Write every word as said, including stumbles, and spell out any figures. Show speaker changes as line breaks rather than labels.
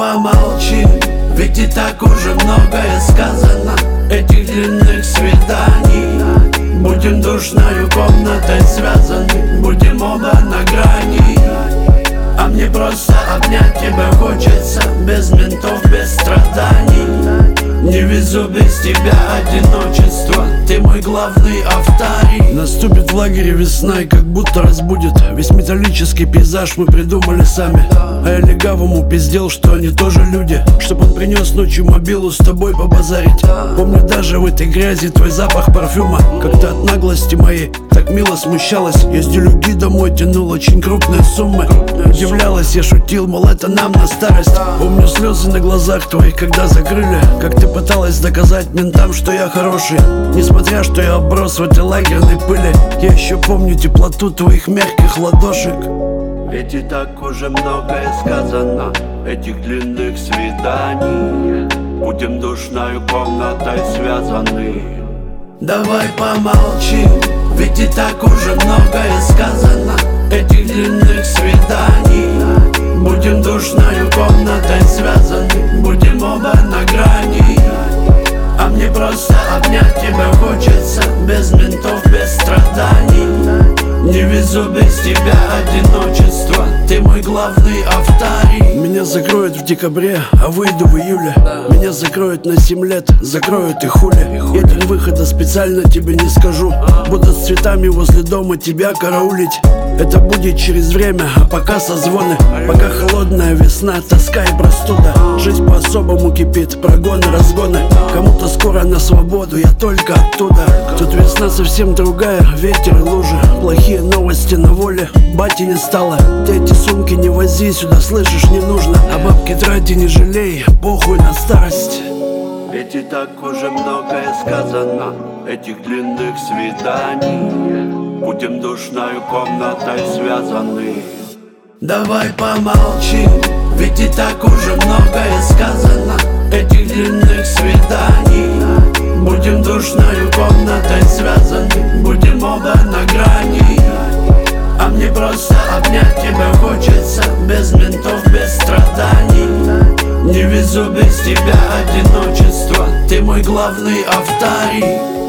помолчи, ведь и так уже многое сказано. Этих длинных свиданий будем душною комнатой связаны, будем оба на грани. А мне просто обнять тебя хочется, без ментов, без страданий. Не везу без тебя одиночество, ты мой главный авторий.
Наступит в лагере весна и как будто разбудит. Весь металлический пейзаж мы придумали сами. А я легавому пиздел, что они тоже люди, чтоб он принес ночью мобилу с тобой побазарить. Помню даже в этой грязи твой запах парфюма. Как-то от наглости моей так мило смущалась. Я с делюги домой тянул очень крупные суммы. Удивлялась, я шутил, мол, это нам на старость. Помню слезы на глазах твоих, когда закрыли. Как ты пыталась доказать ментам, что я хороший, несмотря, что я оброс в этой лагерной пыли. Я еще помню теплоту твоих мягких ладошек.
Ведь и так уже многое сказано. Этих длинных свиданий будем душною комнатой связаны. Давай помолчим, ведь и так уже многое сказано. Этих длинных свиданий будем душною комнатой связаны, будем оба на грани. А мне просто обнять тебя хочется, без ментов, без страданий. Не везу без тебя одиночество, ты мой главный авторий.
Меня закроют в декабре, а выйду в июле. Меня закроют на семь лет, закроют и хули. Я день выхода специально тебе не скажу. Буду с цветами возле дома тебя караулить. Это будет через время, а пока созвоны. Пока холодная весна, тоска и простуда. Жизнь по-особому кипит, прогоны, разгоны. Кому-то скоро на свободу, я только оттуда. Тут весна совсем другая, ветер и лужи. Плохие новости на воле, бати не стало. Ты эти сумки не вози сюда, слышишь, не нужно. А бабки трати не жалей, похуй на старость.
Ведь и так уже многое сказано. Этих длинных свиданий будем душною комнатой связаны. Давай помолчим, ведь и так уже многое сказано. Этих длинных свиданий будем душною комнатой связаны, будем оба на грани. А мне просто обнять тебя хочется, без ментов, без страданий. Не везу без тебя одиночество, ты мой главный авторий.